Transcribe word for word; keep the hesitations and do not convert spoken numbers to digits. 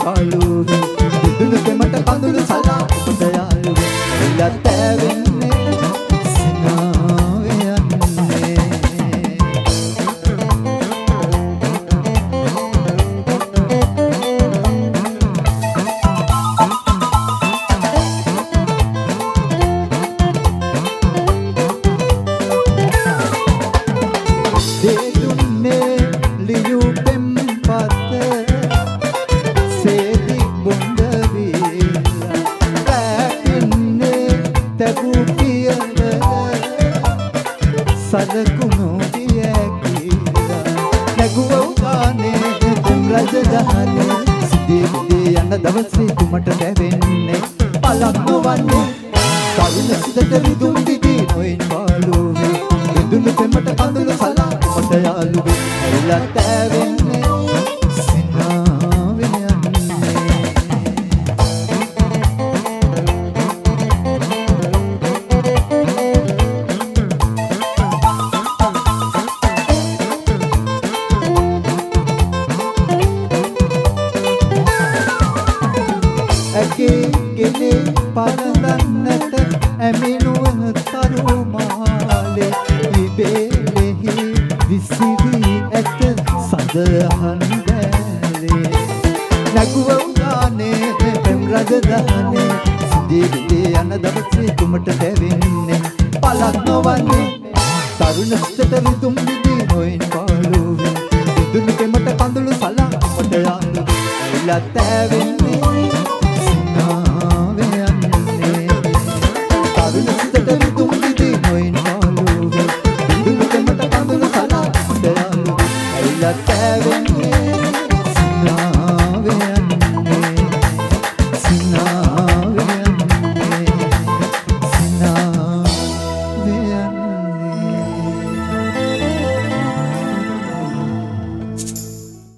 පාළුවේ දුදුළු පෙමට කඳුළු සලා උපත යාළුවේ ඇවිලත් ඇවෙන්නේ සිනාවේ යන්නේ දවසේ කුමට දැවෙන්නේ පලක් නොවන්නේ තරුණ සිතට රිදුම් දිදී නොයින් පාළුවේ දුදුළු පෙමට කඳුළු සලා උපත යාළුවේ ඇවිලත් ඇවෙන්නේ සිනාවේ පරදන්නට ඇමිනුවන තරුමාලේ ඉබේලෙහි විසිරී ඇත සඳහන් බැලේ නැගුව උදානේ පෙම් රජදහනේ සිදිවිදී යන දවසේ කුමට දැවෙන්නේ පලක් නොවන්නේ තරුණ සිතට රිදුම් දිදී නොයින් පාළුවේ දුදුළු පෙමට කඳුළු සලා උපත යාළුවේ ඇවිලත් ඇවෙන්නේ No